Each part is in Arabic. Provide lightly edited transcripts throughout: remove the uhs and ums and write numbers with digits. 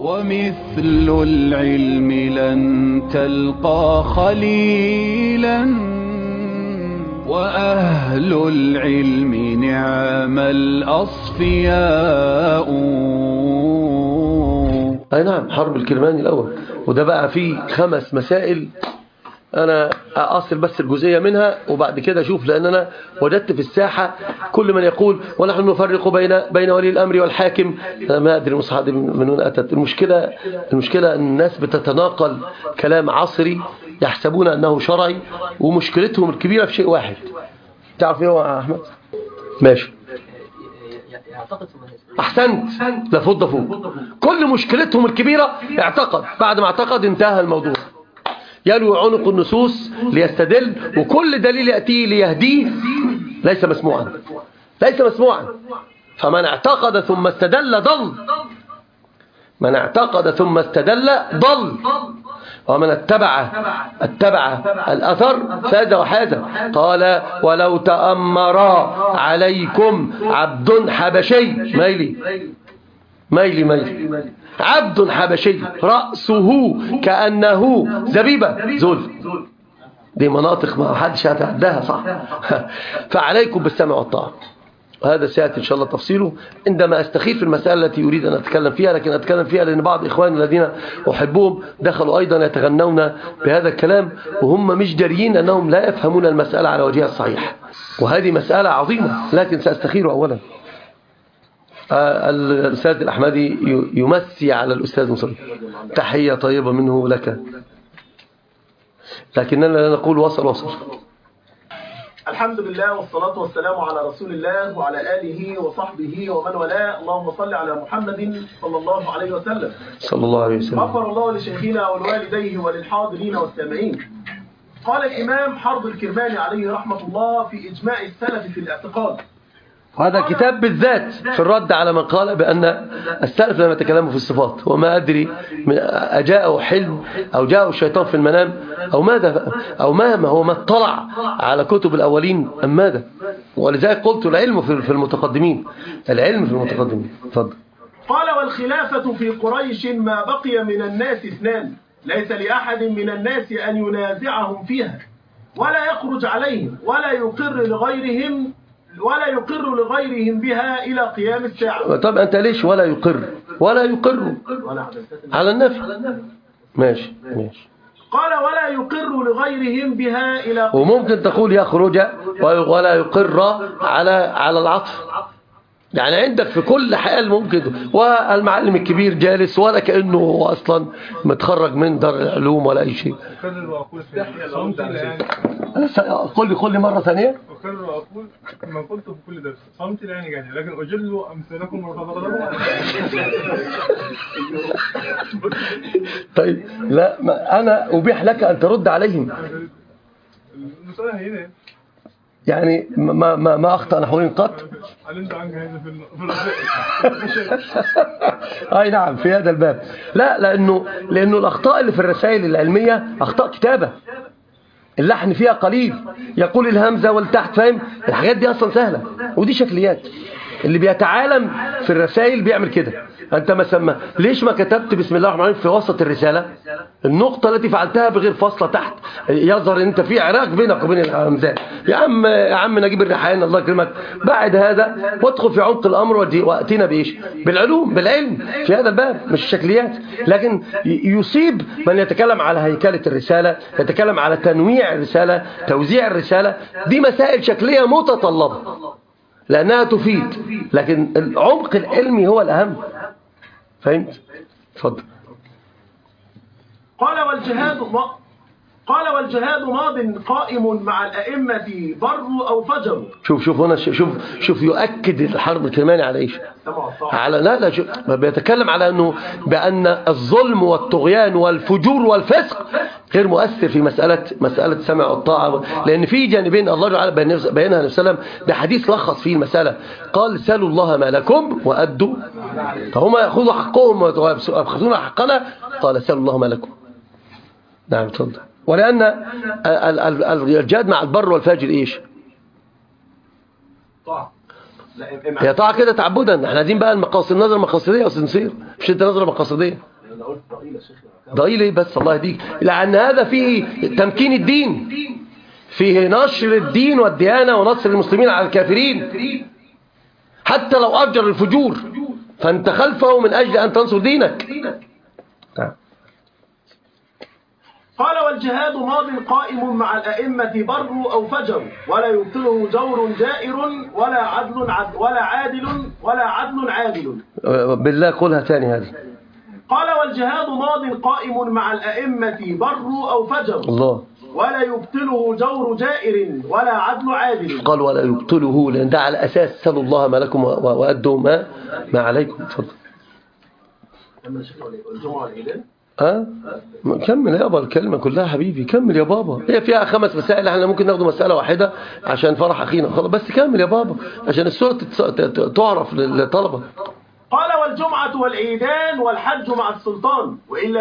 ومثل العلم لن تلقى خليلا وأهل العلم نعم الأصفياء. أي نعم، حرب الكرماني الأول، وده بقى فيه 5 مسائل. أنا أصل بس الجزئية منها وبعد كده أشوف، لأن أنا وجدت في الساحة كل من يقول ونحن نفرق بين ولي الأمر والحاكم. أنا ما أدري مصحة من وين أتت. المشكلة أن الناس بتتناقل كلام عصري يحسبون أنه شرعي، ومشكلتهم الكبيرة في شيء واحد. تعرف إيه هو يا أحمد؟ ماشي، أحسنت، لفض فوق. كل مشكلتهم الكبيرة اعتقد، بعد ما اعتقد انتهى الموضوع. يلوي عنق النصوص ليستدل، وكل دليل يأتيه ليهديه ليس مسموعا، ليس مسموعا. فمن اعتقد ثم استدل ضل، من اعتقد ثم استدل ضل، ومن اتبع الأثر فاز وحاز. قال ولو تأمر عليكم عبد حبشي، ميلي عبد حبشي رأسه كأنه زبيبة زول. دي مناطق ما حدش هتعدها، صح؟ فعليكم بالسمع والطاعة. وهذا سيأتي إن شاء الله تفصيله عندما أستخير في المسألة التي أريد أن أتكلم فيها، لكن أتكلم فيها لأن بعض إخواني الذين أحبهم دخلوا أيضا يتغنون بهذا الكلام، وهم مش جاريين أنهم لا يفهمون المسألة على وجهها الصحيح، وهذه مسألة عظيمة، لكن سأستخير أولا. الأستاذ الأحمدي يمسي على الأستاذ مصري، تحية طيبة منه لك، لكننا لا نقول وصل. الحمد لله والصلاة والسلام على رسول الله وعلى آله وصحبه ومن والاه. اللهم صل على محمد صلى الله عليه وسلم. صلى الله عليه وسلم. غفر الله لشيخنا ولوالديه وللحاضرين والسامعين. قال الإمام حرب الكرماني عليه رحمة الله في إجماع السلف في الاعتقاد. هذا كتاب بالذات في الرد على من قال بأن السلف لم يتكلموا في الصفات، وما أدري أجاءه حلم أو جاءه الشيطان في المنام أو ماذا، أو ما هو ما اطلع على كتب الأولين أم ماذا. ولذلك قلت العلم في المتقدمين، العلم في المتقدمين. تفضل. قال والخلافة في قريش ما بقي من الناس 2، ليس لأحد من الناس أن ينازعهم فيها ولا يخرج عليهم ولا يقر لغيرهم بها إلى قيام الساعة. طب أنت ليش ولا يقر على النفي؟ ماشي. قال ولا يقر لغيرهم بها إلى قيام، وممكن تقول يخرج ولا يقر على العطف. يعني عندك في كل حال ممكن. والمعلم الكبير جالس ولا كأنه أصلا متخرج من دار العلوم ولا أي شيء. قل لي مرة ثانية. أكرر وأقول ما قلته في كل درس، صمتي لا يعني، لكن أجل أمثالكم وتفضلوا. طيب لا، أنا أبيح لك أن ترد عليهم. المسألة هنا يعني ما أخطأ نحوين قط. علمت عنك هذا في أي نعم، في هذا الباب. لا، لأنه الأخطاء اللي في الرسائل العلمية أخطاء كتابة، اللحن فيها قليل، يقول الهمزة والتحت، فاهم؟ الحاجات دي أصلا سهلة، ودي شكليات. اللي بيتعالم في الرسائل بيعمل كده. أنت ما ليش ما كتبت بسم الله الرحمن الرحيم في وسط الرسالة النقطة التي فعلتها بغير فاصلة تحت؟ يظهر أن أنت في عراق بينك وبين الهمزات. يا عم نجيب الريحان الله يكرمك، بعد هذا وادخل في عمق الأمر وأتينا بإيش؟ بالعلم في هذا الباب، مش الشكليات. لكن يصيب من يتكلم على هيكلة الرسالة، يتكلم على تنويع الرسالة، توزيع الرسالة. دي مسائل شكلية متطلبة لأنها تفيد، لكن العمق العلمي هو الأهم. فهمت؟ تفضل. قال والجهاد ماض قائم مع الأئمة بروا أو فجروا. شوف هنا، شوف يؤكد الحرب الكرماني على ايش؟ على لا بيتكلم على انه بأن الظلم والطغيان والفجور والفسق غير مؤثر في مسألة سمع والطاعة، لأن في جانبين الله تعالى بينها عليه وسلم بحديث لخص فيه المسألة. قال سلوا الله ما لكم وأدوا، فهم يأخذوا حقهم ويأخذون حقنا. قال سلوا الله ما لكم. نعم تفضل. ولأن الجهاد مع البر والفاجر ايش؟ طاعة. هي طاعة كده تعبدا. احنا عايزين بقى النظرة المقاصدية يا استاذ نصير، مش انت نظرة مقاصدية. ضئيل ايه بس الله يهديك، لأن هذا فيه تمكين الدين، فيه نشر الدين والديانة ونصر المسلمين على الكافرين، حتى لو أفجر الفجور فأنت خلفه من أجل أن تنصر دينك. قال والجهاد ماض قائم مع الأئمة بروا أو فجروا ولا يبطله جور جائر ولا عدل عادل. بالله قولها ثاني هذه. قال والجهاد ماض قائم مع الأئمة بروا أو فجروا الله ولا يبطله جور جائر ولا عدل عادل. قال ولا يبطله لأن ده على أساس سلوا الله ما لكم وأدوا ما عليكم. تفضل. كمل يا بابا الكلمة كلها حبيبي، كمل يا بابا، هي فيها 5 مسائل، احنا ممكن ناخد مسألة واحدة عشان فرح أخينا خلاص، بس كمل يا بابا عشان السورة تعرف للطلبة. قال والجمعة والعيدان والحج مع السلطان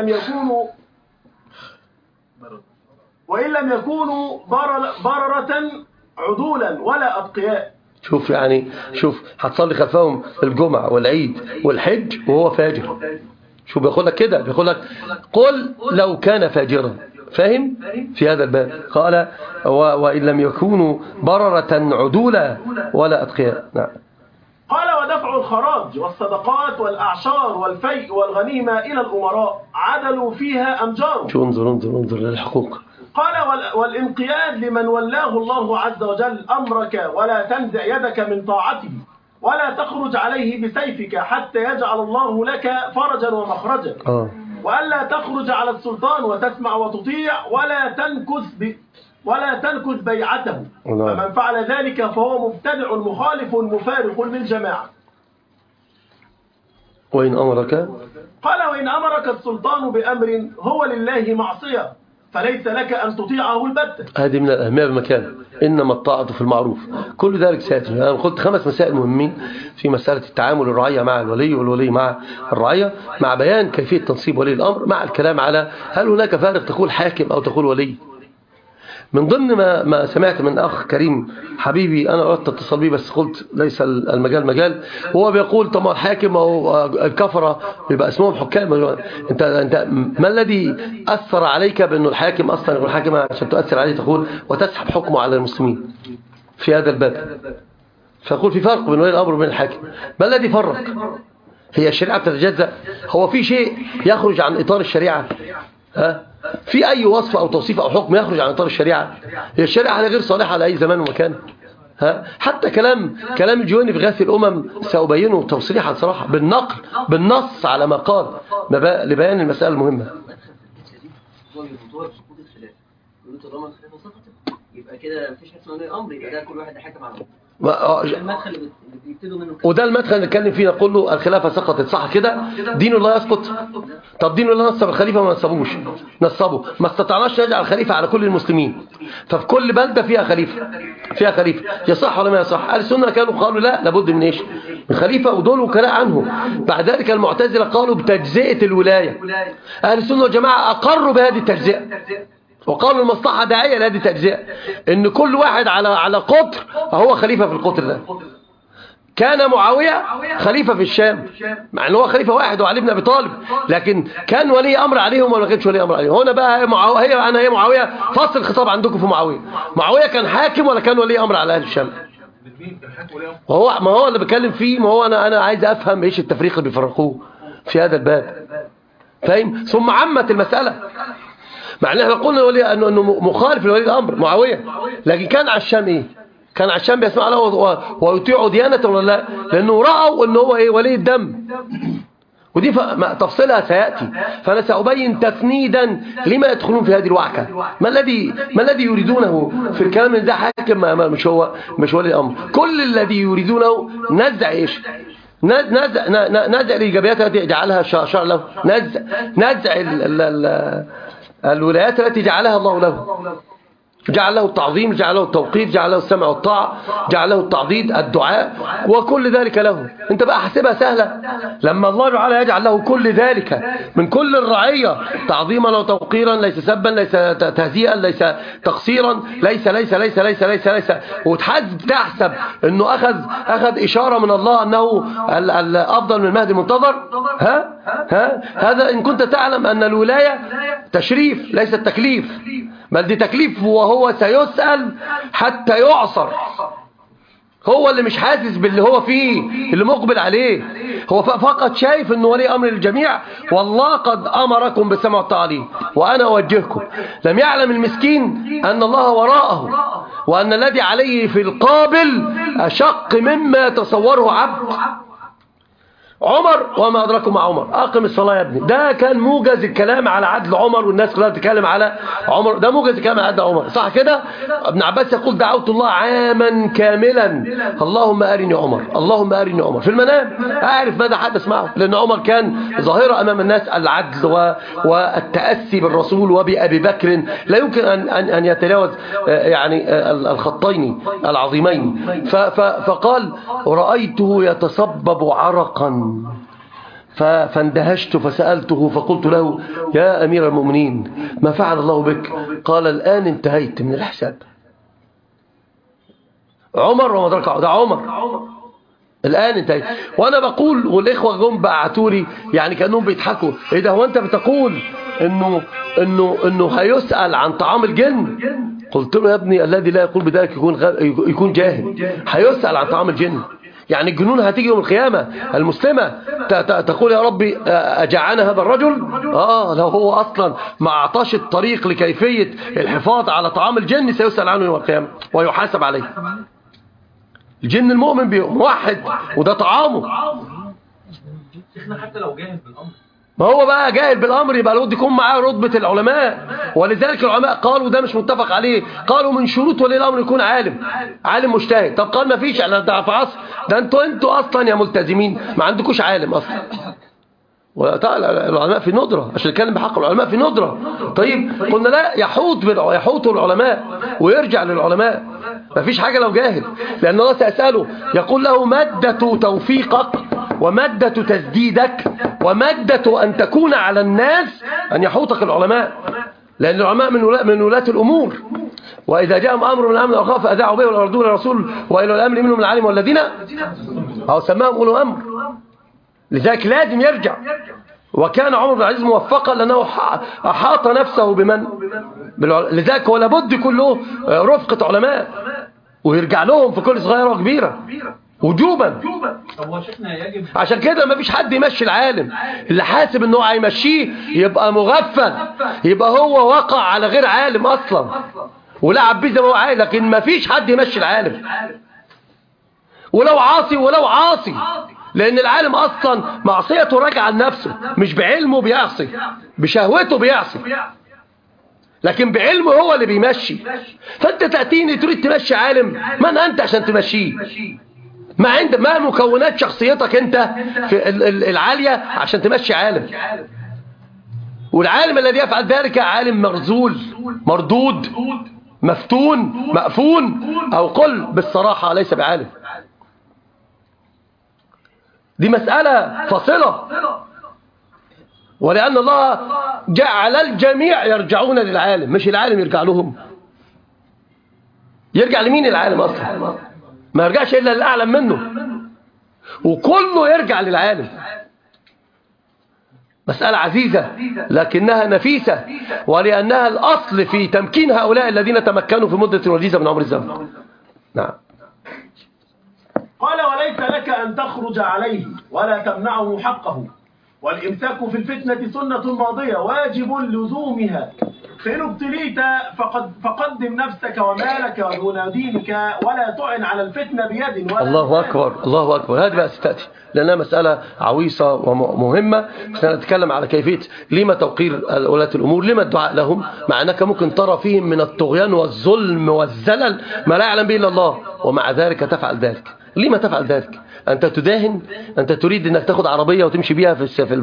وإن لم يكونوا بررة عدولا ولا أتقياء. شوف يعني شوف هتصلي خلفهم الجمعة والعيد والحج وهو فاجر، شو بيقول لك كده، بيقول لك قل لو كان فاجرا، فاهم في هذا الباب. قال وإن لم يكونوا بررة عدولا ولا أتقياء. نعم. قال ودفع الخراج والصدقات والأعشار والفيء والغنيمة إلى الأمراء عدلوا فيها أم جاروا. شو انظر للحقوق. قال والانقياد لمن ولاه الله عز وجل أمرك ولا تنزع يدك من طاعته ولا تخرج عليه بسيفك حتى يجعل الله لك فرجا ومخرجا. وألا تخرج على السلطان وتسمع وتطيع ولا تنكث بيعته. فمن فعل ذلك فهو مبتدع مخالف مفارق للجماعة. وإن أمرك قال وإن أمرك السلطان بأمر هو لله معصية فليس لك أن تطيعه البتة. هذه من الأهمية بمكان، إنما الطاعة في المعروف، كل ذلك سيأتي. أنا قلت 5 مسائل مهمين في مسألة التعامل الرعية مع الولي والولي مع الرعية، مع بيان كيفية تنصيب ولي الأمر، مع الكلام على هل هناك فارق تقول حاكم أو تقول ولي. من ضمن ما سمعت من أخ كريم حبيبي، أنا أردت اتصل به بس قلت ليس المجال مجال، هو بيقول طب الحاكم أو الكفرة يبقى اسمهم حكام. أنت ما الذي أثر عليك بأنه الحاكم أصلا يقول حاكم عشان تؤثر عليه تقول وتسحب حكمه على المسلمين في هذا الباب؟ فأقول في فرق بين ولي الأمر وبين الحاكم. ما الذي فرق؟ هي الشريعة بتتجزأ؟ هو في شيء يخرج عن إطار الشريعة؟ في أي وصف أو توصيف أو حكم يخرج عن إطار الشريعة؟ هي الشريعة غير صالحة لأي زمان ومكان. حتى كلام الجويني في غاث الأمم سأبينه توصيحا صراحة بالنقل بالنص على ما قال لبيان المسألة المهمة. يبقى كده مفيش حد اسمه ولي امر، يبقى ده كل واحد حاكم على المدخل اللي بيبتدوا منه، وده المدخل اللي نتكلم فيه نقول له الخلافه سقطت، صح كده؟ دين الله يسقط. طب دين الله نصب الخليفه ما نصبوش، نصبه، ما استطعناش نجعل الخليفه على كل المسلمين، ففي كل بلده فيها خليفه يصح ولا ما يصح؟ اهل السنه قالوا لا، لابد من ايش؟ من خليفه، ودول وكلاء عنه. بعد ذلك المعتزله قالوا بتجزئه الولايه. اهل السنه والجماعه اقروا بهذه التجزئه وقالوا المصلحة داعية لهذه التجزئة، ان كل واحد على قطر هو خليفة في القطر ده. كان معاوية خليفة في الشام مع ان هو خليفة واحد وعلي بن ابي طالب، لكن كان ولي امر عليهم ولا كانش ولي امر عليهم؟ هنا بقى هي معاوية، فصل الخطاب عندكم في معاوية كان حاكم ولا كان ولي امر على اهل الشام؟ ما هو اللي بتكلم فيه، ما هو انا عايز افهم ايش التفريق اللي بيفرقوه في هذا الباب، فاهم؟ ثم عمت المسألة، مع ان احنا قلنا انه مخالف لولي الامر معاويه، لكن كان على الشام ايه؟ كان على الشام بيسمع له ويطيع ديانته ولا لا؟ لانه راوا انه هو ايه؟ ولي الدم. ودي تفصيلها سياتي، فانا سابين تفنيدا لما يدخلون في هذه الوعكه. ما الذي يريدونه في الكلام ده حاكم؟ مش ولي الامر. كل الذي يريدونه نزع ايش؟ نزع الايجابيات التي جعلها شرع له، نزع الولايات التي جعلها الله له. جعل له التعظيم، جعل له التوقير، جعل له السمع والطاعة، جعل له التعضيد، الدعاء، وكل ذلك له. انت بقى حاسبها سهلة لما الله تعالى يجعل له كل ذلك من كل الرعية، تعظيما وتوقيرا، ليس سبا، ليس تهزيئا، ليس تقصيرا، ليس ليس ليس ليس ليس ليس، وتحسب انه اخذ اشارة من الله انه الافضل من المهدي المنتظر. هذا ان كنت تعلم ان الولاية تشريف ليس التكليف، بل دي تكليف، وهو سيسأل حتى يعصر. هو اللي مش حاسس باللي هو فيه، اللي مقبل عليه، هو فقط شايف انه ولي امر للجميع. والله قد امركم بالسمع والطاعة وانا اوجهكم. لم يعلم المسكين ان الله وراءه، وان الذي عليه في القابل اشق مما يتصوره عبد. عمر وما أدراكم مع عمر، أقم الصلاة يا ابني. ده كان موجز الكلام على عدل عمر، والناس كلها بتتكلم على عمر. ده موجز الكلام على عدل عمر، صح كده؟ ابن عباس يقول دعوت الله عاما كاملا اللهم أرني عمر، اللهم أرني عمر في المنام، أعرف ماذا حدث معه، لأن عمر كان ظاهرة أمام الناس العدل والتأسي بالرسول وبأبي بكر، لا يمكن أن يتجاوز يعني الخطين العظيمين. فقال رأيته يتصبب عرقا فاندهشت فسألته فقلت له يا أمير المؤمنين ما فعل الله بك؟ قال الآن انتهيت من الحساب. عمر وما أدراك، ده عمر الآن انتهيت. وأنا بقول والإخوة جم بعتولي يعني كأنهم بيضحكوا، إيه ده، هو أنت بتقول إنه هيسأل عن طعام الجن؟ قلت له يا ابني الذي لا يقول بذلك يكون جاهل. هيسأل عن طعام الجن، يعني الجنون هتيجي يوم القيامة المسلمة تقول يا ربي أجعنا هذا الرجل؟ لو هو أصلا ما أعطاش الطريق لكيفية الحفاظ على طعام الجن سيسأل عنه يوم القيامة ويحاسب عليه. الجن المؤمن موحد وده طعامه. شيخنا حتى لو جاهل بالأمر، ما هو بقى جاهل بالأمر يبقى لابد يكون معاه رتبة العلماء. ولذلك العلماء قالوا ده مش متفق عليه، قالوا من شروط ولي الأمر يكون عالم مجتهد. طب قال ما فيش، ده في عصر ده انتوا أصلا يا ملتزمين ما عندكوش عالم أصلا. العلماء في ندرة، عشان نتكلم بحق العلماء في ندرة. طيب قلنا لا، يحوط العلماء ويرجع للعلماء، ما فيش حاجة لو جاهل، لأن الله سيسأله يقول له مادة توفيقك ومادة تسديدك ومادة أن تكون على الناس أن يحوطك العلماء، لأن العلماء من ولاة الأمور. وإذا جاءهم أمر من الأمن أو خاف أذاعوا به ولا يردون الرسول وإلى الأمر منهم العالم والذين أو سماهم أولو أمر. لذلك لازم يرجع. وكان عمر بن العزيز موفقا لأنه أحاط نفسه بمن؟ لذلك هو لابد كله رفقة علماء ويرجع لهم في كل صغيرة وكبيرة وجوبا. عشان كده ما فيش حد يمشي العالم، اللي حاسب انه هيمشيه يبقى مغفل، يبقى هو وقع على غير عالم اصلا ولعب بيه زي ما هو عايز. لكن ما فيش حد يمشي العالم ولو عاصي، لان العالم اصلا معصيته راجعه لنفسه، مش بعلمه بيعصي، بشهوته بيعصي، لكن بعلمه هو اللي بيمشي. فانت تأتيني تريد تمشي عالم، من انت عشان تمشيه؟ ما مكونات شخصيتك انت في العالية عشان تمشي عالم؟ والعالم الذي يفعل ذلك عالم مرذول مردود مفتون مأفون، او قل بالصراحة ليس بعالم. دي مسألة فاصلة. ولأن الله جعل الجميع يرجعون للعالم، مش العالم يرجع لهم. يرجع لمين العالم أصلا؟ ما يرجعش إلا للأعلم منه، وكله يرجع للعالم. مسألة عزيزة لكنها نفيسة، ولأنها الأصل في تمكين هؤلاء الذين تمكنوا في مدة وجيزة من عمر الزمن. نعم. قال وليس لك أن تخرج عليه ولا تمنعه حقه، والإمساك في الفتنة سنة ماضية واجب لزومها، فإن ابتليت فقدم نفسك ومالك ودون دينك ولا تعن على الفتنة بيد ولا. الله أكبر الله أكبر. هذه بقى ستأتي لأنها مسألة عويصة ومهمة. سنتكلم على كيفية لما توقير ولاة الأمور، لما الدعاء لهم، مع أنك ممكن ترى فيهم من الطغيان والظلم والزلل ما لا يعلم به إلا الله، ومع ذلك تفعل ذلك. لما تفعل ذلك؟ أنت تداهن، أنت تريد أنك تاخد عربية وتمشي بيها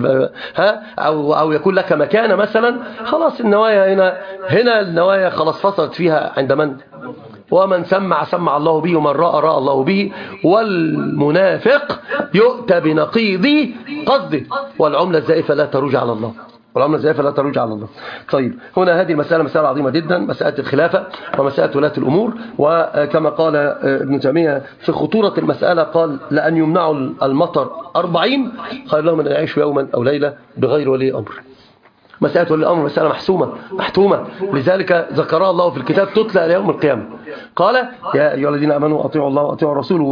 أو يكون لك مكانة مثلا، خلاص النوايا هنا النوايا خلاص فصلت فيها عند من؟ ومن سمع الله به، ومن رأى الله به، والمنافق يؤتى بنقيض قصده، والعملة الزائفة لا تروج على الله، والعملة الزائفة لا تروج على الله. طيب هنا هذه المسألة مسألة عظيمة جدا، مسألة الخلافة ومسألة ولاة الأمور. وكما قال ابن تيمية في خطورة المسألة قال: لأن يمنعوا المطر 40 خير لهم من أن يعيشوا يوما أو ليلة بغير ولي أمر. مسألة ولي الأمر مسألة محتومة، لذلك ذكرها الله في الكتاب تتلى إلى يوم القيامة. قال: يا أيها الذين آمنوا أطيعوا الله وأطيعوا الرسول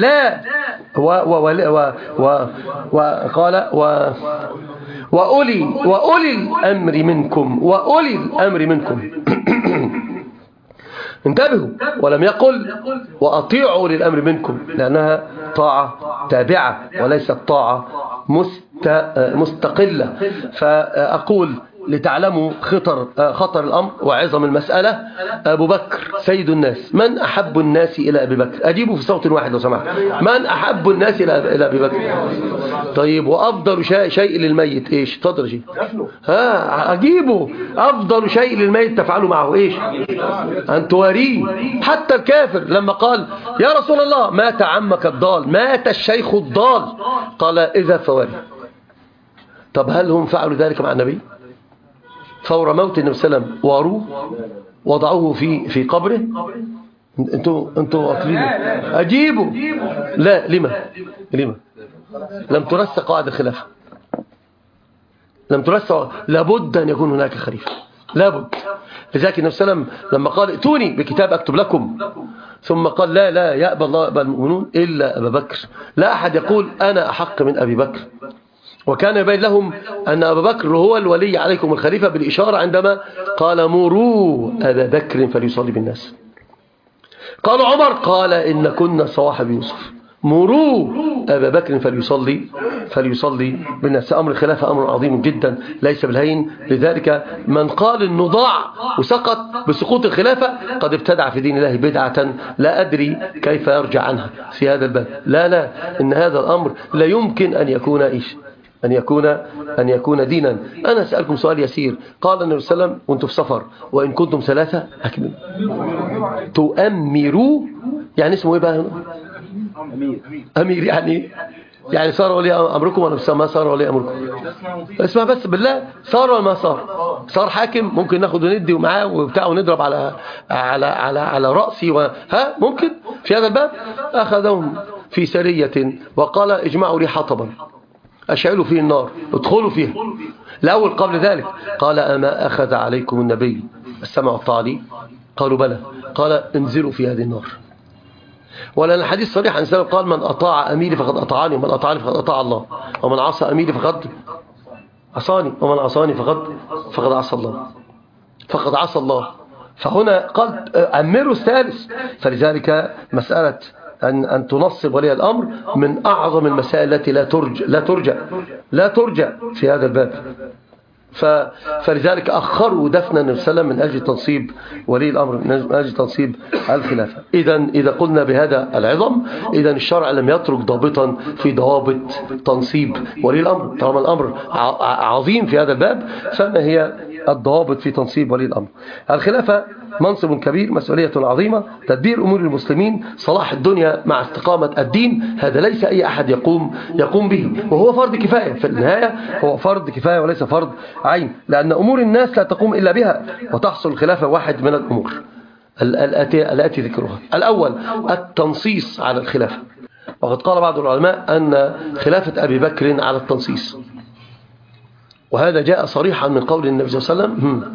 وقال وأولي الأمر منكم انتبهوا، ولم يقل وأطيعوا للأمر منكم، لأنها طاعة تابعة وليست طاعة مستقلة. فأقول لتعلموا خطر الأمر وعظم المسألة: أبو بكر سيد الناس، من أحب الناس إلى أبي بكر؟ أجيبوا في صوت واحد لو سمحت، من أحب الناس إلى أبي بكر؟ طيب وأفضل شيء للميت إيش؟ تفضل شيء أجيبوا. أفضل شيء للميت تفعلوا معه إيش؟ أن تواريه. حتى الكافر لما قال: يا رسول الله مات عمك الضال، مات الشيخ الضال، قال: إذا فواري. طب هل هم فعلوا ذلك مع النبي؟ فور موت النبي صلى الله عليه وسلم واروه وضعوه في قبره. انتوا اقلين اجيبوا. لا، لما لم ترسى قواعد الخلافه، لم ترسى. لابد ان يكون هناك خليفه، لابد. لذلك النبي صلى الله عليه وسلم لما قال: ائتوني بكتاب اكتب لكم، ثم قال: لا يأبى الله يأبى المؤمنون الا ابا بكر. لا احد يقول انا احق من ابي بكر. وكان يبين لهم أن أبا بكر هو الولي عليكم الخليفة، بالإشارة عندما قال: مروا أبا بكر فليصلي بالناس. قال عمر: قال: إن كنا صواحب يوسف، مروا أبا بكر فليصلي بالناس. أمر الخلافة أمر عظيم جدا ليس بالهين. لذلك من قال إنه ضاع وسقط بسقوط الخلافة قد ابتدع في دين الله بدعة لا أدري كيف يرجع عنها في هذا الباب. لا، إن هذا الأمر لا يمكن أن يكون إيش؟ أن يكون دينا. أنا أسألكم سؤال يسير. قال النبي صلى الله عليه وسلم: وانتم في سفر وإن كنتم 3 أكملوا. تؤمروا يعني اسمه إيه بقى هنا؟ أمير. يعني صار ولي أمركم ولا ما صار ولي أمركم؟ اسمع بس بالله، صار ولا ما صار حاكم؟ ممكن ناخد وندي ومعاه وبتاع ونضرب على رأسي ممكن في هذا الباب. أخذهم في سرية وقال: اجمعوا لي حطبا أشعلوا فيه النار ادخلوا فيها. الأول قبل ذلك قال: أما أخذ عليكم النبي السمع والطاعة لي؟ قالوا: بلى. قال: انزلوا في هذه النار. ولأن الحديث صريح عن سلم قال: من أطاع أميري فقد أطاعني، ومن أطاعني فقد أطاع الله، ومن عصى أميري فقد عصاني، ومن عصاني فقد عصى الله. فهنا قال: أمروا الثالث. فلذلك مسألة أن تنصب ولي الأمر من أعظم المسائل التي لا ترجع في هذا الباب. فلذلك أخروا دفن النبي صلى الله عليه وسلم من أجل تنصيب ولي الأمر، من أجل تنصيب الخلافة. إذا قلنا بهذا العظم، إذا الشرع لم يترك ضابطا في ضوابط تنصيب ولي الأمر. طالما الأمر عظيم في هذا الباب، فما هي الضوابط في تنصيب ولي الأمر؟ الخلافة منصب كبير، مسؤولية عظيمة، تدبير أمور المسلمين، صلاح الدنيا مع استقامة الدين. هذا ليس أي أحد يقوم به، وهو فرض كفاية. في النهاية هو فرض كفاية وليس فرض عين، لأن أمور الناس لا تقوم إلا بها، وتحصل الخلافة واحد من الأمور التي ذكرها. الأول التنصيص على الخلافة، وقد قال بعض العلماء أن خلافة أبي بكر على التنصيص، وهذا جاء صريحا من قول النبي صلى الله عليه وسلم.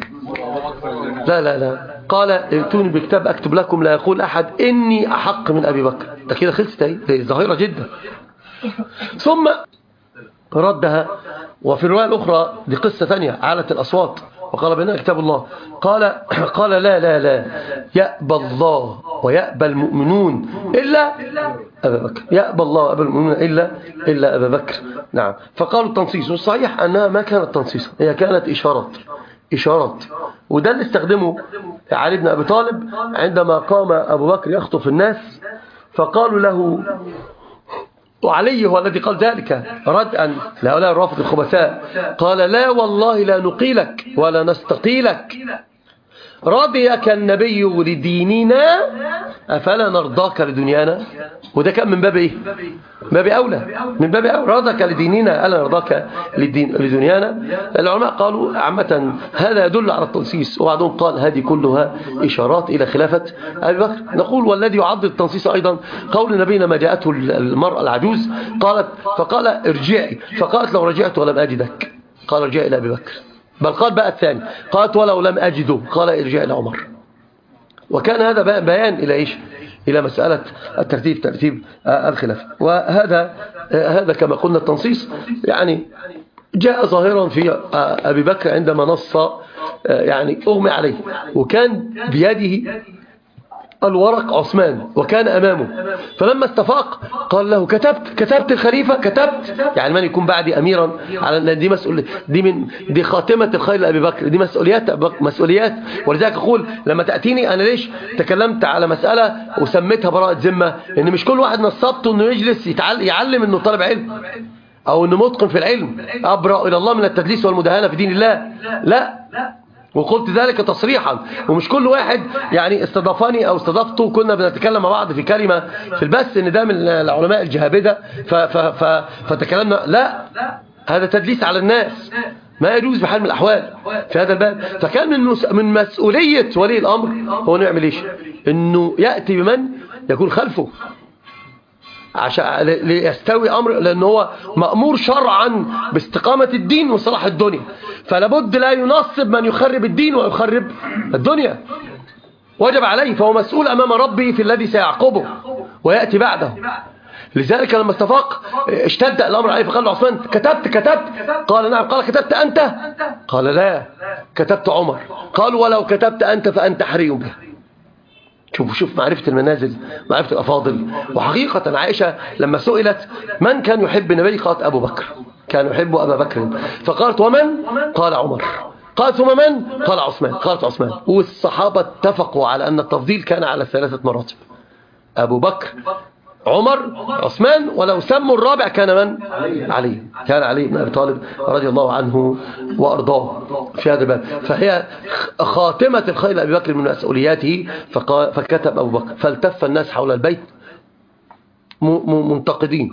لا قال: ائتوني بكتاب أكتب لكم، لا يقول أحد إني أحق من أبي بكر. ده كده خلصت، دي ظاهرة جدا. ثم ردها، وفي الرواية الأخرى دي قصة ثانية، علت الأصوات وقال: بيننا كتاب الله. قال لا يأبى الله ويأبى المؤمنون إلا أبا بكر. يأبى الله ويأبى المؤمنون إلا أبا بكر. نعم. فقالوا التنصيص، والصحيح أنها ما كانت تنصيصا، هي كانت إشارات. وده اللي استخدمه علي بن أبي طالب عندما قام أبو بكر يخطف الناس، فقالوا له: وعلي هو الذي قال ذلك ردءا لهؤلاء الرافض الخبثاء، قال لا والله لا نقيلك ولا نستقيلك، رضيك النبي لديننا أفلا نرضاك لدنيانا. وده كان من باب إيه؟ باب أولى، من باب أولى، رضاك لديننا ألا نرضاك لدنيانا. العلماء قالوا عامة هذا يدل على التنصيص، وبعضهم قال هذه كلها إشارات إلى خلافة أبي بكر. نقول والذي يعضد التنصيص أيضا قول نبينا ما جاءته المرأة العجوز فقال ارجعي، فقالت لو رجعت ولم أجدك قال ارجعي إلى أبي بكر، بل قال بقى الثاني قالت ولو لم أجده قال ارجع إلى عمر. وكان هذا بيان إلى إيش؟ إلى مسألة ترتيب الخلافة. وهذا كما قلنا التنصيص يعني جاء ظاهرا في أبي بكر عندما نص يعني أغمي عليه وكان بيده الورق عثمان وكان أمامه، فلما استفاق قال له كتبت الخليفة، كتبت يعني من يكون بعدي أميرا، على دي مسؤولية، دي خاتمة الخير لأبي بكر، دي مسؤوليات. ولذلك أقول لما تأتيني أنا ليش تكلمت على مسألة وسميتها براءة ذمة، إن مش كل واحد نصبته إنه يجلس يعلم إنه طالب علم أو إنه متقن في العلم، أبرأ إلى الله من التدليس والمداهنة في دين الله، لا، وقلت ذلك تصريحا. ومش كل واحد يعني استضافني او استضافته كنا بنتكلم مع بعض في كلمة في البث ان ده من العلماء الجهابذة فتكلمنا، لا، هذا تدليس على الناس ما يجوز بحال من الاحوال في هذا الباب. فكان من مسؤولية ولي الامر هو نعمل ايش؟ انه يأتي بمن يكون خلفه عشان ليستوي أمر، لأن هو مأمور شرعا باستقامة الدين وصلاح الدنيا، فلابد لا ينصب من يخرب الدين ويخرب الدنيا، وجب عليه، فهو مسؤول أمام ربه في الذي سيعقبه ويأتي بعده. لذلك لما استفاق اشتد الأمر عليه فقال له عثمان كتبت قال نعم، قال كتبت أنت؟ قال لا، كتبت عمر. قال ولو كتبت أنت فأنت حري به. شوف معرفة المنازل، معرفة الأفاضل. وحقيقة عائشة لما سئلت من كان يحب النبي قالت أبو بكر، كان يحب أبا بكر، فقالت ومن؟ قال عمر. قالت ثم من؟ قال عثمان. قالت عثمان. والصحابة اتفقوا على أن التفضيل كان على 3 مراتب: أبو بكر، عمر، عثمان، ولو سموا الرابع كان من؟ علي. كان علي بن أبي طالب رضي الله عنه وأرضاه في هذا الباب. فهي خاتمة الخير لأبي بكر من مسؤولياته. فكتب أبو بكر، فالتف الناس حول البيت منتقدين،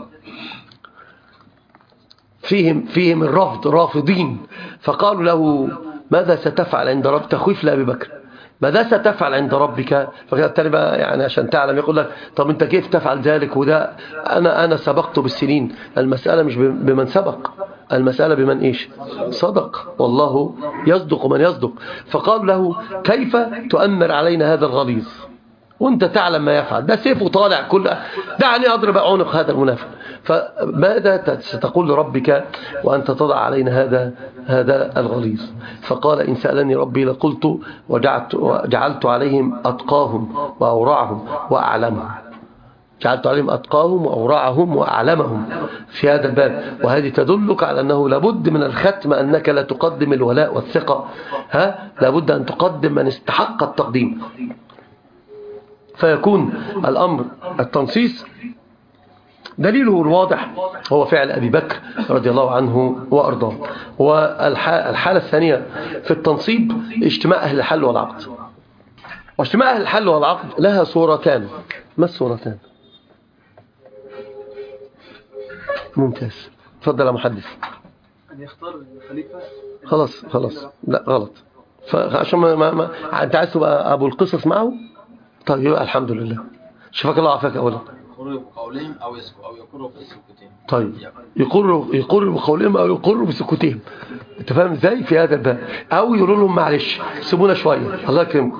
فيهم الرفض، رافضين، فقالوا له ماذا ستفعل عند رب؟ تخويف لأبي بكر، ماذا ستفعل عند ربك؟ فقال بقى يعني عشان تعلم يقول لك طب انت كيف تفعل ذلك؟ وده انا سبقت بالسنين. المسألة مش بمن سبق، المسألة بمن ايش؟ صدق، والله يصدق من يصدق. فقال له كيف تؤمر علينا هذا الغليظ وانت تعلم ما يفعل؟ ده سيفه طالع، دعني اضرب عنق هذا المنافق. فماذا ستقول لربك وأنت تضع علينا هذا الغليظ؟ فقال إن سألني ربي لقلت وجعلت عليهم أتقاهم وأورعهم وأعلمهم. جعلت عليهم أتقاهم وأورعهم وأعلمهم في هذا الباب. وهذه تدلك على أنه لابد من الختم، أنك لا تقدم الولاء والثقة، لابد أن تقدم من استحق التقديم. فيكون الأمر التنصيص دليله الواضح هو فعل أبي بكر رضي الله عنه وأرضاه. والحالة الثانية في التنصيب اجتماع أهل الحل والعقد. واجتماع أهل الحل والعقد لها صورتان. ما الصورتان؟ ممتاز، تفضل يا محدث. أن يختار الخليفة. خلاص لا غلط، فعشان ما أنت عايز تبقى أبو القصص معه. طيب الحمد لله، شفاك الله عافاك. أولا بقولهم أو يقروا بسكوتهم. طيب يقروا بقولهم أو يقروا بسكوتهم. أنت فاهم إزاي في هذا الباب؟ أو يقولوا لهم معلش سيبونا شوية الله يكرمكم.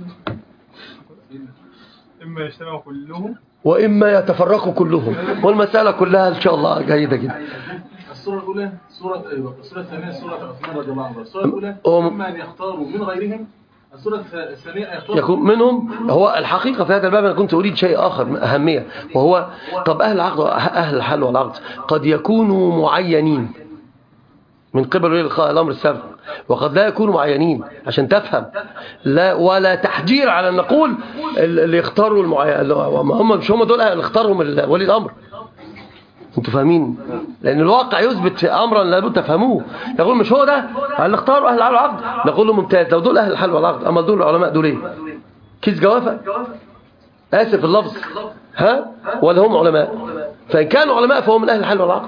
إما يجتمعوا كلهم وإما يتفرقوا كلهم، والمسألة كلها إن شاء الله جيدة جدا. الصورة الأولى الصورة الثانية سورة عثمان رضي الله عنه. الصورة الأولى إما أن يختاروا من غيرهم. الصورة الثانية يكون منهم. هو الحقيقة في هذا الباب أنا كنت أريد شيء آخر أهمية، وهو طب أهل العقد، أهل الحل والعقد قد يكونوا معينين من قبل ولي الأمر السابق، وقد لا يكونوا معينين، عشان تفهم. لا ولا تحجير على أن نقول اللي يختاروا المعين، هم مش هم دول اللي اختارهم ولي الأمر. انتوا فاهمين؟ لأن الواقع يثبت أمرا لابد تفهموه. يقول مش هو ده اللي اختاروا أهل الحل والعقد، نقول له ممتاز، لو دول أهل الحل والعقد، أما دول العلماء دول إيه؟ كيس جوافة؟ آسف اللفظ، ها؟ ولا هم علماء؟ فإن كانوا علماء فهم من أهل الحل والعقد.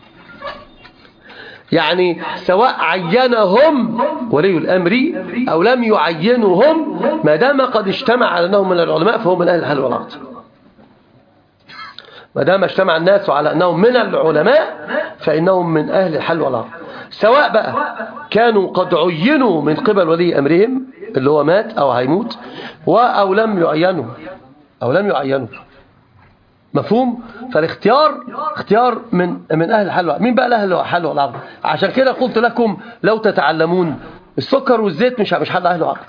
يعني سواء عينهم ولي الأمر أو لم يعينهم، ما دام قد اجتمع على أنهم من العلماء فهم من أهل الحل والعقد. ما دام اجتمع الناس على أنهم من العلماء فإنهم من أهل الحل والعقد، سواء بقى كانوا قد عينوا من قبل ولي أمرهم اللي هو مات أو هيموت، أو لم يعينوا. مفهوم؟ فالاختيار اختيار من أهل الحل والعقد. مين بقى أهل الحل والعقد؟ عشان كده قلت لكم لو تتعلمون السكر والزيت مش حل أهل العقد.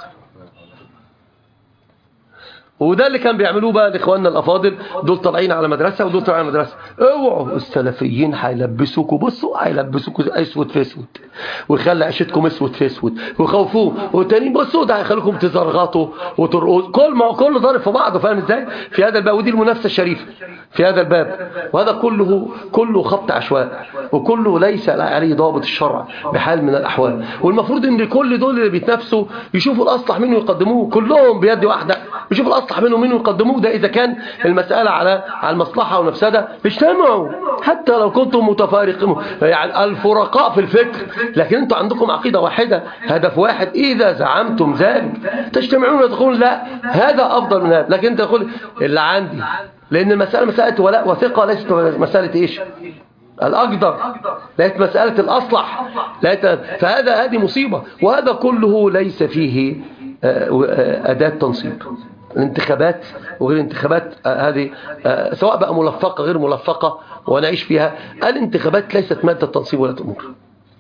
وده اللي كان بيعملوه بقى لاخواننا الافاضل، دول طالعين على مدرسه ودول طالعين على مدرسه. اوعوا السلفيين هيلبسوكوا، بصوا هيلبسوكوا اسود في اسود ويخلي عيشتكم اسود في اسود ويخوفوه، والتانيين بصوا ده هيخليكم تزرغطوا وترقصوا، كله ضارب في بعضه. فاهم ازاي؟ في هذا الباب، ودي المنافسه الشريفه في هذا الباب، وهذا كله خبط عشواء، وكله ليس عليه ضابط الشرع بحال من الاحوال. والمفروض ان كل دول اللي بيتنافسوا يشوفوا الاصلح منه يقدموه، كلهم بيد واحده يشوفوا الاصلح منهم يقدموه. ده إذا كان المسألة على المصلحة والمفسدة اجتمعوا، حتى لو كنتم متفارقين يعني الفرقاء في الفكر، لكن انتم عندكم عقيدة واحدة، هدف واحد. إذا زعمتم ذلك تجتمعون وتقولون لا هذا أفضل من هذا، لكن انت تقول اللي عندي، لأن المسألة مسألة ولاء وثقة، ليست مسألة إيش الأقدر، ليست مسألة الأصلح، فهذه مصيبة. وهذا كله ليس فيه أداة تنصيب. الانتخابات وغير الانتخابات هذه سواء بقى ملفقة غير ملفقة ونعيش فيها، الانتخابات ليست مادة تنصيب ولا أمور.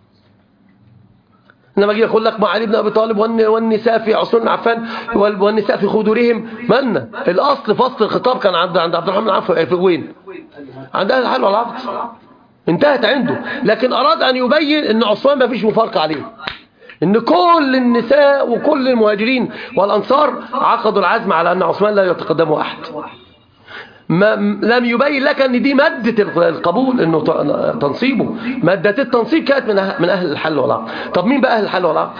إنما أجي أقول لك مع علي بن أبي طالب والنساء في عثمان بن عفان والنساء في خدورهم، مالنا؟ الأصل فصل الخطاب كان عند عبد الرحمن بن عوف في وين؟ عند أهل الحل والعقد، انتهت عنده. لكن أراد أن يبين أن عثمان ما فيش مفارقة عليه، إن كل النساء وكل المهاجرين والأنصار عقدوا العزم على أن عثمان لا يتقدمه أحد. لم يبين لك أن دي مادة القبول، إنه تنصيبه مادة التنصيب كانت من أهل الحل والعقد. طب مين بقى أهل الحل والعقد؟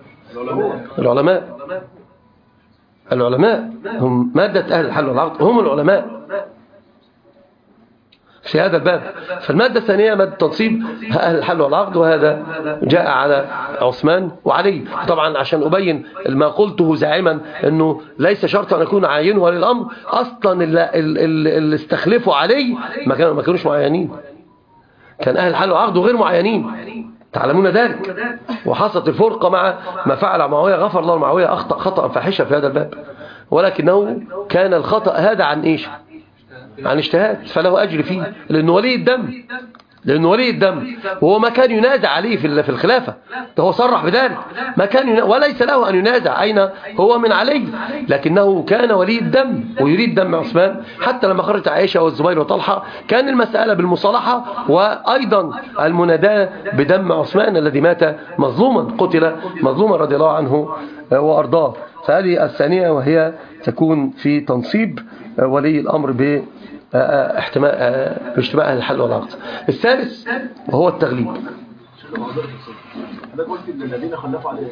العلماء هم مادة أهل الحل والعقد، هم العلماء في هذا الباب. فالمادة الثانية مادة تنصيب أهل الحل والعقد، وهذا جاء على عثمان وعلي. طبعا عشان أبين ما قلته زعيما أنه ليس شرط أن يكون عينه ولي الأمر، أصلا اللي استخلفوا علي ما كانوش معينين، كان أهل الحل والعقد وغير معينين، تعلمون ذلك. وحصلت الفرقة مع ما فعل معاوية، غفر الله معاوية، أخطأ خطأ فاحشا في هذا الباب، ولكنه كان الخطأ هذا عن إيش؟ عن اجتهاد، فله أجر فيه، لأنه ولي الدم، وهو ما كان ينازع عليه في الخلافة، هو صرح بذلك، ما كان وليس له أن ينازع أين هو من علي، لكنه كان ولي الدم ويريد دم عثمان. حتى لما خرجت عائشة والزبير وطلحة كان المسألة بالمصالحة، وأيضا المناداة بدم عثمان الذي مات مظلوما، قتل مظلوما رضي الله عنه وأرضاه. فهذه الثانية، وهي تكون في تنصيب ولي الأمر باجتماع أهل الحل والعقد. الثالث وهو التغليب. أنا قلت إن الذين خلفوا على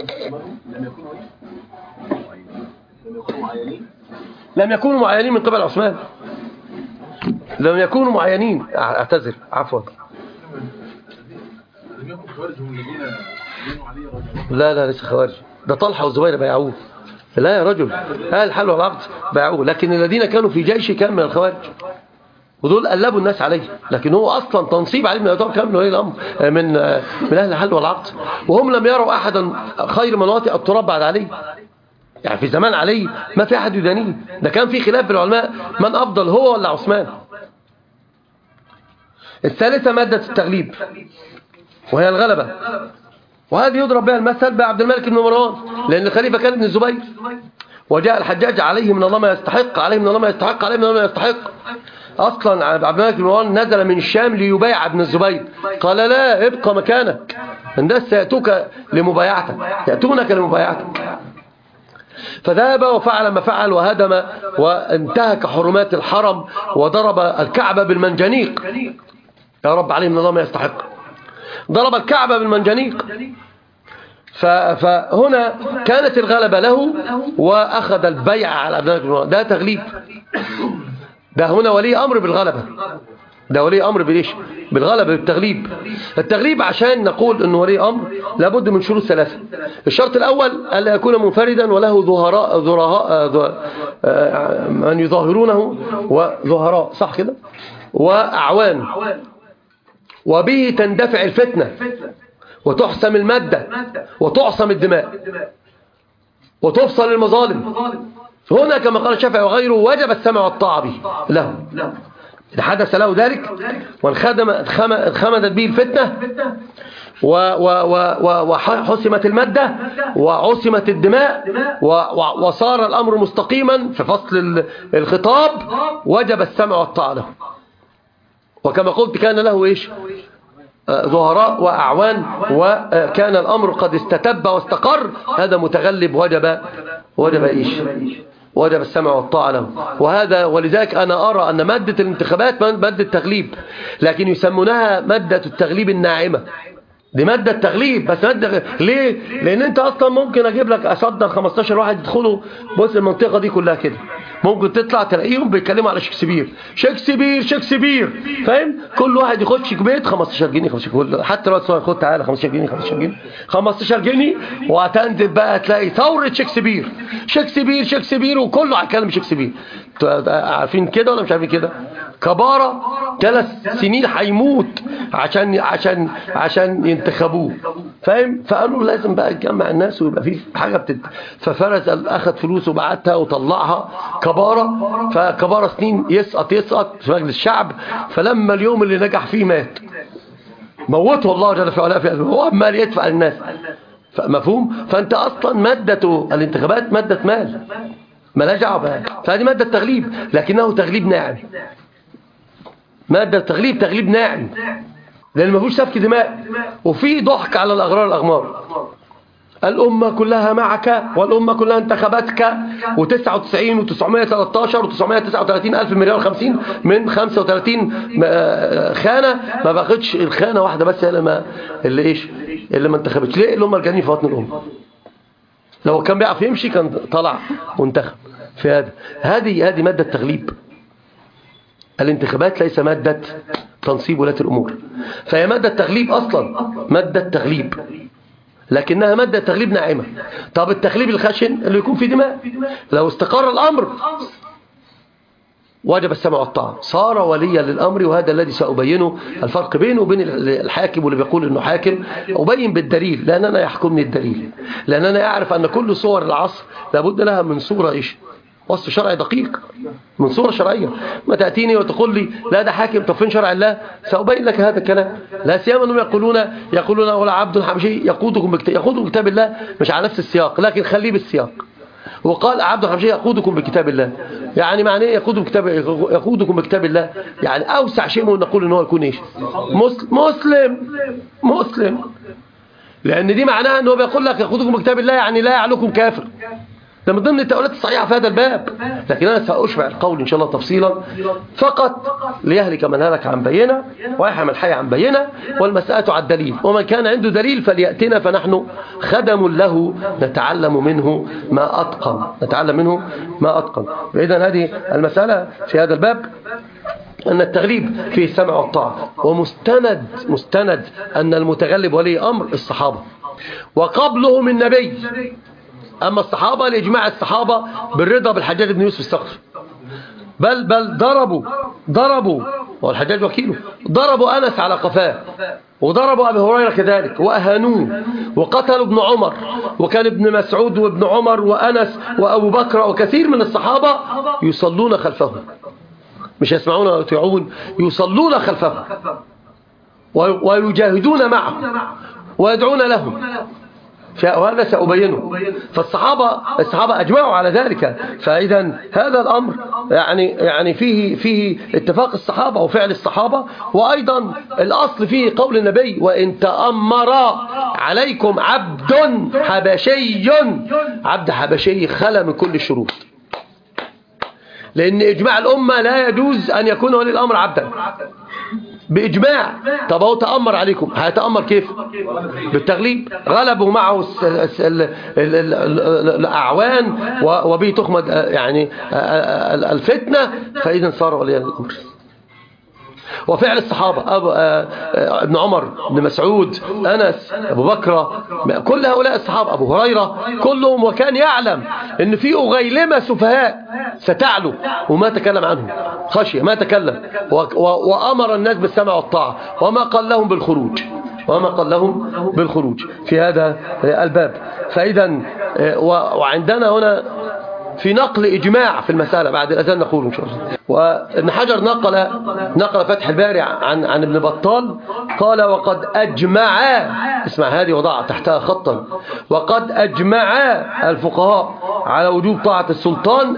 لم يكونوا معينين من قبل عثمان، لم يكونوا معينين. أعتذر، عفوا. لا ليس خوارج، ده طلحة والزبير بايعوه. لا يا رجل، أهل الحل والعقد بايعوه، لكن الذين كانوا في جيش كان من الخوارج، ودول قلبوا الناس عليه. لكن هو أصلا تنصيب علي بن أبي طالب كان من ولي الأمر، من أهل الحل والعقد. وهم لم يروا أحدا خير من واطئ التراب بعد علي، يعني في زمان علي ما في أحد يدانيه، ده كان في خلاف بالعلماء من أفضل هو ولا عثمان. الثالثة مادة التغليب، وهي الغلبة، وهذه يضرب بها المثل بعبد الملك بن مروان، لأن الخليفة كان ابن الزبير، وجاء الحجاج عليه من الله ما يستحق، عليه من الله ما يستحق، عليه من الله ما يستحق. أصلا عبد الملك بن مروان نزل من الشام ليبايع ابن الزبير، قال لا ابقى مكانك، الناس يأتونك لمبايعتك. فذهب وفعل ما فعل وهدم وانتهك حرمات الحرم وضرب الكعبة بالمنجنيق. يا رب عليه من الله ما يستحق. ضرب الكعبة بالمنجنيق. فهنا كانت الغلبة له وأخذ البيع على أبناء. ده تغليب. ده هنا ولي أمر بالغلبة. ده ولي أمر بليش؟ بالغلبة بالتغليب. التغليب عشان نقول أنه ولي أمر لابد من شروط ثلاثة. الشرط الأول ألا يكون منفردا وله من يظاهرونه وظهراء، صح كده، وأعوان، وبه تندفع الفتنة وتحسم المادة وتعصم الدماء وتفصل المظالم. هنا كما قال الشافعي وغيره وجب السمع والطاعة به له. إذا حدث له ذلك وانخمدت به الفتنة وحسمت المادة وعصمت الدماء وصار الأمر مستقيما في فصل الخطاب، وجب السمع والطاعة له. وكما قلت كان له إيش؟ ظهراء وأعوان، وكان الأمر قد استتب واستقر. هذا متغلب وجب إيش؟ وجب السمع والطاعة له. وهذا ولذلك أنا أرى أن مادة الانتخابات مادة تغليب، لكن يسمونها مادة التغليب الناعمة. دي مادة تغليب بس مادة ليه؟ لأن أنت أصلا ممكن أجيب لك أصدر 15 واحد يدخلوا بص المنطقة دي كلها كده، ممكن تطلع تلاقيهم بيتكلموا على شكسبير، فاهم؟ كل واحد يخش بيت 15 جنيه 15 جنيه، حتى لو خد تعالى 15 جنيه وهتنزل بقى تلاقي ثورة شكسبير وكله هيتكلم شكسبير. عارفين كده ولا مش عارفين كده؟ كبارة 3 سنين هيموت عشان ينتخبوه، فاهم؟ فقالوا لازم بقى تجمع الناس ويبقى فيه حاجة ففرز أخذ فلوسه وبعتها وطلعها كبارة. فكبارة سنين يسقط في مجلس الشعب، فلما اليوم اللي نجح فيه مات موته الله جل وعلا في قلبه، هو عمال يدفع للناس. مفهوم؟ فأنت أصلا مادة الانتخابات مادة مال مالهاش دعوه بها. فهذه مادة تغليب لكنه تغليب ناعم. مادة تغليب ناعم، لأن ما فيهوش سفك دماء وفي ضحك على الأغرار الأغمار. الأمة كلها معك والأمة كلها انتخبتك، و99 و913 و939 ألف مليار 50 من 35 خانة ما بقتش الخانة واحدة بس اللي ما انتخبتش. ليه؟ اللي هم الجانين في بطن الأمة. لو كان بيعرف يمشي كان طلع وانتخب. في هذه مادة تغليب. الانتخابات ليس مادة تنصيب ولاة الأمور، فهي مادة تغليب أصلا، مادة تغليب، لكنها مادة تغليب ناعمة. طب التغليب الخشن اللي يكون في دماء، لو استقر الأمر وجب السمع والطاعة، صار وليا للأمر. وهذا الذي سأبينه الفرق بينه وبين الحاكم واللي بيقول إنه حاكم. أبين بالدليل، لأن أنا يحكمني الدليل، لأن أنا أعرف أن كل صور العصر لابد لها من صورة وصف شرعي دقيق، من صورة شرعية. ما تأتيني وتقول لي لا ده حاكم، طب فين شرع الله؟ سأبين لك هذا الكلام. لا سيما أنهم يقولون ولا عبد حبشي يقودكم كتاب الله، مش على نفس السياق لكن خليه بالسياق. وقال عبد الحبشي يقودكم بكتاب الله، يعني معناه يقودكم بكتاب الله، يعني أوسع شيء من نقول إنه يكون إيش؟ مسلم، لأن دي معناها أنه بيقول لك يقودكم بكتاب الله يعني لا يعلوكم كافر. ده من ضمن التأويلات الصحيحة في هذا الباب، لكن أنا سأشبع القول إن شاء الله تفصيلا فقط ليهلك من هلك عن بينة ويحيى من حي عن بينة، والمسألة على الدليل، ومن كان عنده دليل فليأتنا فنحن خدم له نتعلم منه ما أتقن. إذن هذه المسألة في هذا الباب أن التغليب فيه السمع والطاعة، ومستند أن المتغلب ولي أمر الصحابة وقبلهم النبي. أما الصحابة لإجماع الصحابة بالرضا بالحجاج بن يوسف الثقفي، بل ضربوا والحجاج وكيله، ضربوا أنس على قفاه، وضربوا أبي هريرة كذلك وأهانوه، وقتلوا ابن عمر، وكان ابن مسعود وابن عمر وأنس وأبو بكر وكثير من الصحابة يصلون خلفهم، مش يسمعون ويطيعون، يصلون خلفهم ويجاهدون معه ويدعون لهم. وهذا سأبينه. فالصحابة أجمعوا على ذلك. فإذا هذا الأمر يعني فيه اتفاق الصحابة وفعل الصحابة، وأيضا الأصل فيه قول النبي: وإن تأمر عليكم عبد حبشي. عبد حبشي خلى من كل الشروط، لأن إجماع الأمة لا يجوز أن يكون ولي الأمر عبدا بإجماع. طب هو تأمر عليكم، هيتأمر كيف؟ بالتغليب. غلبوا معه الأعوان وبه تخمد يعني الفتنة، فإذا صار ولي الأمر. وفعل الصحابة ابن عمر، ابن مسعود، أنس، أبو بكر، كل هؤلاء الصحابة، أبو هريرة، كلهم، وكان يعلم أن في أغيلمة سفهاء ستعلو وما تكلم عنهم خشية، ما تكلم، وأمر الناس بالسمع والطاعة، وما قال لهم بالخروج في هذا الباب. فإذا وعندنا هنا في نقل إجماع في المسألة بعد الأذان نقول إن شاء الله. وابن حجر نقل فتح الباري عن ابن بطال قال: وقد أجمع، اسمع هذه وضع تحتها خطا، وقد أجمع الفقهاء على وجوب طاعة السلطان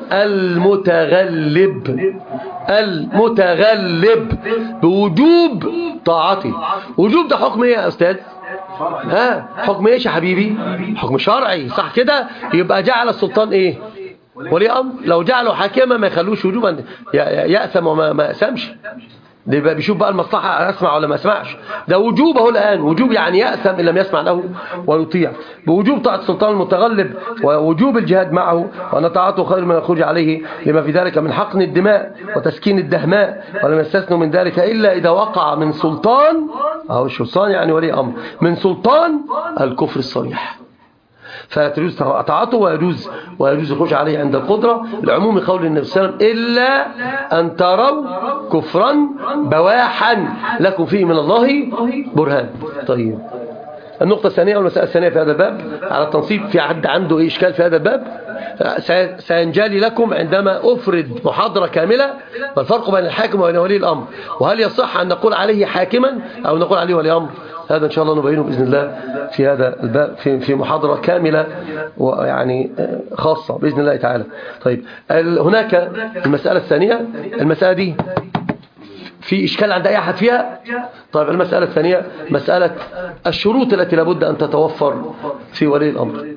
المتغلب بوجوب طاعته. وجوب ده حكم ايه يا أستاذ؟ حكم ايش يا حبيبي؟ حكم شرعي، صح كده؟ يبقى جعل السلطان ايه؟ ولي أمر. لو جعله حاكما ما يخلوش وجوبا، يأثم وما يأثمش. ده يبقى بيشوف بقى المصلحة، أسمع ولا ما أسمعش. ده وجوب اهو الآن، وجوب يعني يأثم إن لم يسمع له ويطيع. بوجوب طاعة السلطان المتغلب، ووجوب الجهاد معه، وأن طاعته خير من الخروج عليه، لما في ذلك من حقن الدماء وتسكين الدهماء، ولم يستثنوا من ذلك إلا إذا وقع من سلطان، أو السلطان يعني ولي أمر، من سلطان الكفر الصريح، فتجوز طاعته ويجوز الخروج عليه عند القدرة، لعموم قول النبي صلى الله عليه وسلم: إلا أن تروا كفرا بواحا لكم فيه من الله برهان. طيب، النقطة الثانية والمسألة الثانية في هذا الباب على التنصيب. في حد عنده أي إشكال في هذا الباب؟ سينجلي لكم عندما أفرد محاضرة كاملة والفرق بين الحاكم وبين ولي الأمر، وهل يصح أن نقول عليه حاكما أو نقول عليه ولي أمر. هذا إن شاء الله نبينه بإذن الله في هذا الباب في محاضرة كاملة ويعني خاصة بإذن الله تعالى. طيب، هناك المسألة الثانية. المسألة دي في إشكال عند أي أحد فيها؟ طيب، المسألة الثانية مسألة الشروط التي لابد أن تتوفر في ولي الأمر.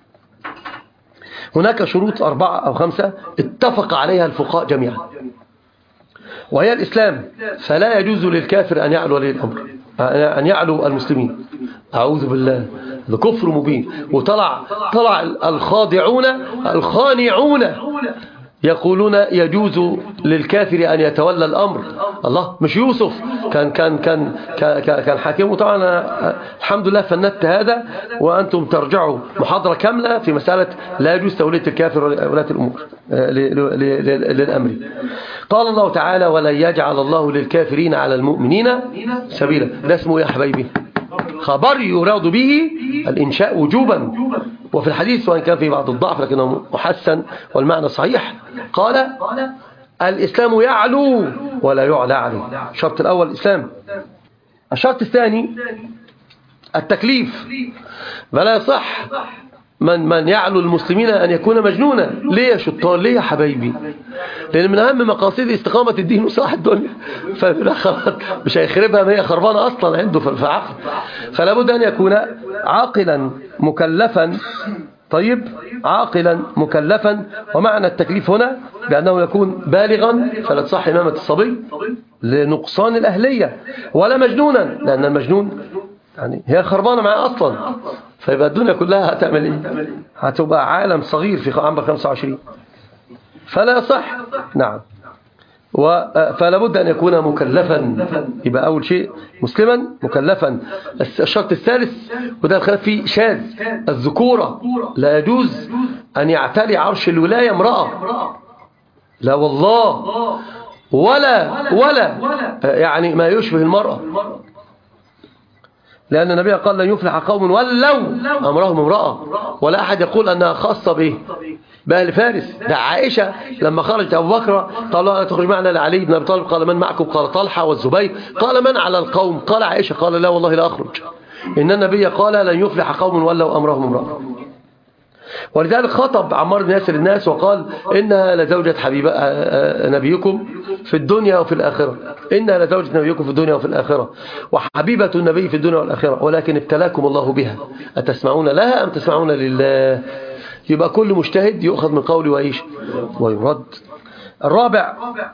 هناك شروط 4 أو 5 اتفق عليها الفقهاء جميعا، وهي الإسلام. فلا يجوز للكافر أن يعلو ولي الأمر، أن يعلو المسلمين. أعوذ بالله، هذا كفر مبين. وطلع الخاضعون الخانعون يقولون يجوز للكافر أن يتولى الأمر. الله، مش يوسف كان حاكم. وطبعا الحمد لله فندت هذا، وأنتم ترجعوا محاضرة كاملة في مسألة لا يجوز تولية الكافر ولاة الأمور للأمر. قال الله تعالى: ولن يجعل الله للكافرين على المؤمنين سبيلا. ده اسمه يا حبايبي خبر يراد به الإنشاء وجوبا. وفي الحديث وإن كان في بعض الضعف لكنه محسن والمعنى صحيح، قال: الإسلام يعلو ولا يعلى عليه. الشرط الأول الإسلام. الشرط الثاني التكليف. فلا يصح من يعلو المسلمين أن يكون مجنونا. ليه يا شطار؟ ليه يا حبايبي؟ لأن من أهم مقاصد استقامة الدين وصلاح الدنيا، مش هيخربها، ما هي خربانة أصلا عنده في عقل. فلا بد أن يكون عاقلا مكلفا. طيب، عاقلا مكلفا. ومعنى التكليف هنا بأنه يكون بالغا، فلا تصح إمامة الصبي لنقصان الأهلية، ولا مجنونا، لأن المجنون يعني هي خربانة معاه أصلا، فيبقى الدنيا كلها هتعمل إيه؟ هتبقى عالم صغير في عمر 25، فلا يصح. نعم. فلا بد أن يكون مكلفا. يبقى أول شيء مسلما مكلفا. الشرط الثالث، وده الخلاف فيه شاذ، الذكورة. لا يجوز أن يعتلي عرش الولاية امرأة، لا والله، ولا يعني ما يشبه المرأة، لأن النبي قال: لن يفلح قوم ولوا أمرهم امرأة. ولا أحد يقول أنها خاصة به بأهل فارس. ده عائشة لما خرجت أبو بكر قال لا تخرج معنا لعلي بن أبي طالب، قال: من معكم؟ قال: طلحة والزبير. قال: من على القوم؟ قال: عائشة. قال: لا والله لا أخرج. إن النبي قال لن يفلح قوم ولوا أمرهم امرأة. ولذلك خطب عمار بن ياسر الناس وقال إنها لزوجة نبيكم في الدنيا وفي الآخرة، إنها لزوجة نبيكم في الدنيا وفي الآخرة وحبيبة النبي في الدنيا والآخرة، ولكن ابتلاكم الله بها، أتسمعون لها أم تسمعون لله؟ يبقى كل مجتهد يؤخذ من قوله وإيش ويرد. الرابع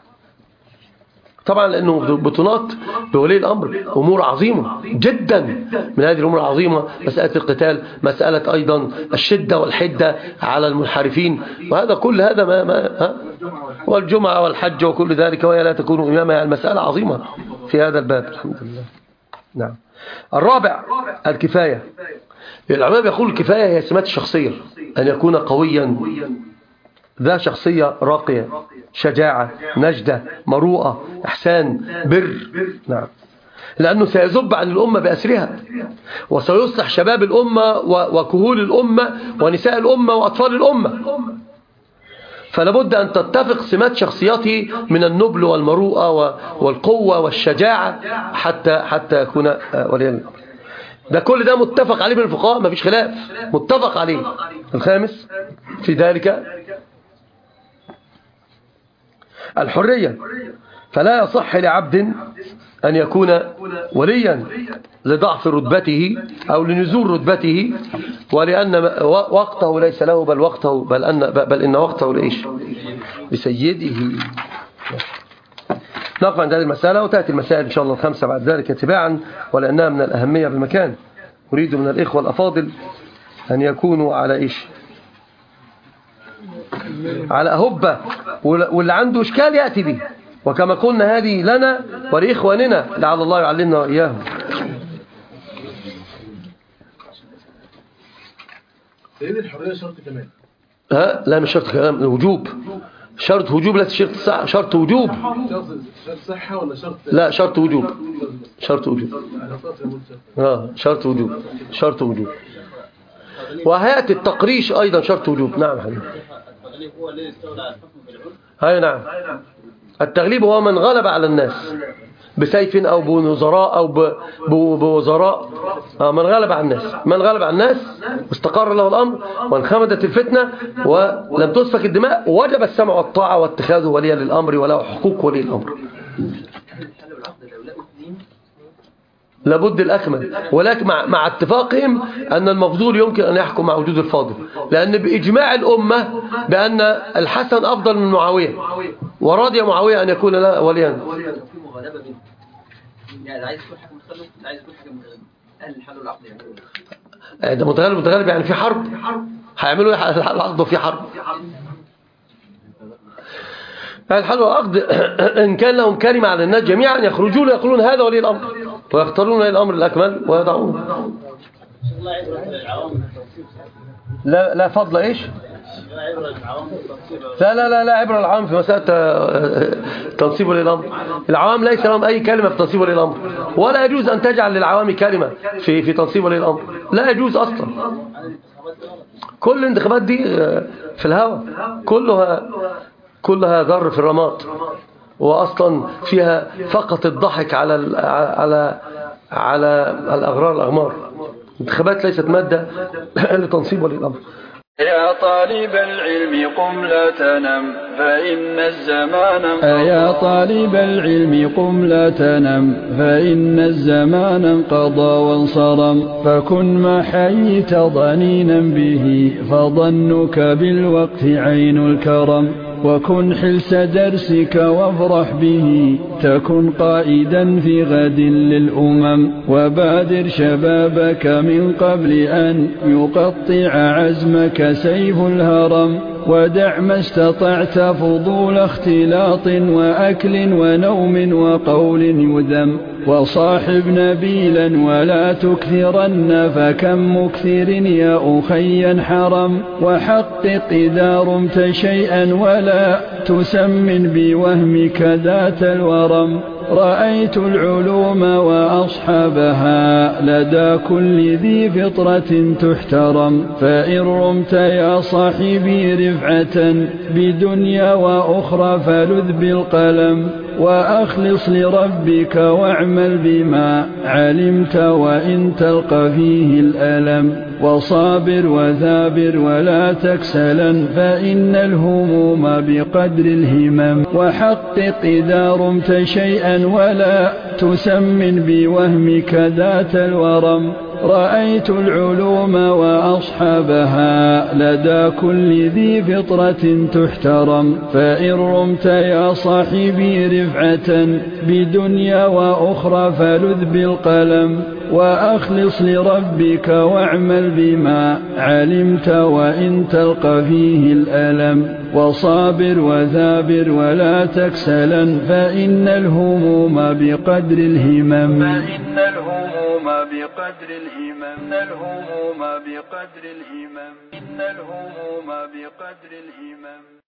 طبعا لأنه بطنات بولي الأمر أمور عظيمة جدا، من هذه الأمور العظيمة مسألة القتال، مسألة أيضا الشدة والحدة على المنحرفين، وهذا كل هذا والجمعة والحج وكل ذلك، وهي لا تكون إمامة. المسألة عظيمة في هذا الباب الحمد لله. نعم. الرابع الكفاية. العلماء بيقولوا الكفاية هي سمات الشخصية، أن يكون قويا ذا شخصية راقية، شجاعة، نجدة، مروءة، إحسان، بر. نعم. لأنه سيذب عن الأمة بأسرها، وسيصلح شباب الأمة وكهول الأمة ونساء الأمة وأطفال الأمة. فلابد أن تتفق سمات شخصيته من النبل والمروءة والقوة والشجاعة حتى يكون وليا الأمر. ده كل ده متفق عليه من الفقهاء، ما فيش خلاف، متفق عليه. الخامس في ذلك الحرية، فلا يصح لعبد أن يكون وليا لضعف رتبته أو لنزول رتبته، ولأن وقته ليس له بل إن وقته لإيش لسيده. نقف عند هذه المسألة، وتأتي المسائل إن شاء الله الخمسة بعد ذلك تباعا، ولأنها من الأهمية بالمكان. أريد من الإخوة الأفاضل أن يكونوا على إيش على أهبة، واللي عنده إشكال يأتي به، وكما قلنا هذه لنا ولإخواننا لعل الله يعلمنا وإياهم. سيد الحرية شرط كمان؟ لا مش شرط كمان، الوجوب. شرط وجوب، لا شرط وجوب. شرط صحة ولا شرط؟ لا شرط وجوب. شرط وجوب. شرط وجوب. شرط وجوب. وهيئة التقريش أيضا شرط وجوب. نعم حبيبي. التغليب هو الذي استولى على الحكم بالعرف. أي نعم. التغليب هو من غلب على الناس بسيف أو بنظراء أو بوزراء. من غلب على الناس، من غلب على الناس واستقر له الأمر وانخمدت الفتنة ولم تسفك الدماء، وجب السمع والطاعة واتخاذه وليا للأمر وله حقوق ولي الأمر. لابد الأكمل، ولكن مع اتفاقهم أن المفضول يمكن أن يحكم مع وجود الفاضل، لأن بإجماع الأمة بأن الحسن أفضل من معاوية، ورضي معاوية أن يكون له وليا. يعني عايز يكون حاجة متخلف، عايز يكون حاجة متغلب. أهل الحل والعقد يعني ده متغلب يعني في حرب، هيعملوا العقد وفي حرب. الحل والعقد إن كان لهم كلمة على الناس جميعا يخرجون يقولون هذا ولي الأمر، ويختارون ولي الأمر الأكمل ويضعونه. لا فضل إيش؟ لا عبر العوام في مسألة تنصيب ولي الأمر. العوام ليس لهم أي كلمة في تنصيب ولي الأمر، ولا يجوز أن تجعل للعوام كلمة في تنصيب ولي الأمر، لا يجوز أصلا. كل الانتخابات دي في الهواء، كلها ذر في الرماد، وأصلا فيها فقط الضحك على الأغمار. الانتخابات ليست مادة لتنصيب ولي الأمر. يا طالب العلم قم لا تنم فإن الزمان يا طالب العلم قم لا تنم فإن الزمان انقضى وانصرم، فكن ما حييت ضنينا به فظنك بالوقت عين الكرم، وكن حلس درسك وافرح به تكن قائدا في غد للأمم، وبادر شبابك من قبل أن يقطع عزمك سيف الهرم، ودع ما استطعت فضول اختلاط وأكل ونوم وقول يذم، وصاحب نبيلا ولا تكثرن فكم مكثر يا أخي حرم، وحقق إذا رمت شيئا ولا تسمن بوهمك ذات الورم، رأيت العلوم وأصحابها لدى كل ذي فطرة تحترم، فإن رمت يا صاحبي رفعة بدنيا وأخرى فلذ بالقلم، وأخلص لربك واعمل بما علمت وإن تلقى فيه الألم وصابر وثابر ولا تكسلا فإن الهموم بقدر الهمم وحقق إذا رمت شيئا ولا تسمن بوهمك ذات الورم رأيت العلوم وأصحابها لدى كل ذي فطرة تحترم فإن رمت يا صاحبي رفعة بدنيا وأخرى فلذ بالقلم وأخلص لربك واعمل بما علمت وإن تلقى فيه الألم وصابر وثابر ولا تكسلا فإن الهموم بقدر الهمم فإن الهموم بقدر الهمم الهموم بقدر الهمم إن الهموم بقدر الهمم